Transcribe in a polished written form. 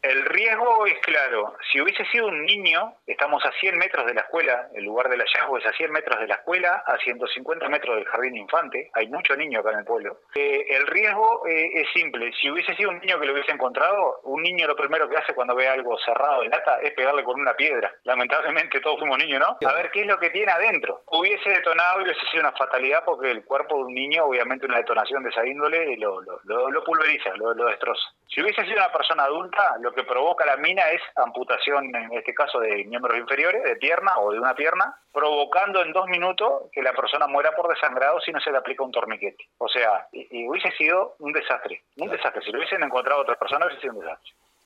El riesgo es claro. Si hubiese sido un niño, estamos a 100 metros de la escuela, el lugar del hallazgo es a 100 metros de la escuela, a 150 metros del jardín infante, hay muchos niños acá en el pueblo. El riesgo es simple. Si hubiese sido un niño que lo hubiese encontrado, un niño lo primero que hace cuando ve algo cerrado de lata es pegarle con una piedra. Lamentablemente todos fuimos niños, ¿no? A ver qué es lo que tiene adentro. Hubiese detonado y hubiese sido una fatalidad porque el cuerpo de un niño, obviamente una detonación de esa índole, lo pulveriza, lo destroza. Si hubiese sido una persona adulta, lo que provoca la mina es amputación, en este caso de miembros inferiores, de pierna o de una pierna, provocando en 2 minutos que la persona muera por desangrado si no se le aplica un torniquete. O sea, y hubiese sido un desastre, un desastre. Si lo hubiesen encontrado otras personas, hubiese sido un desastre.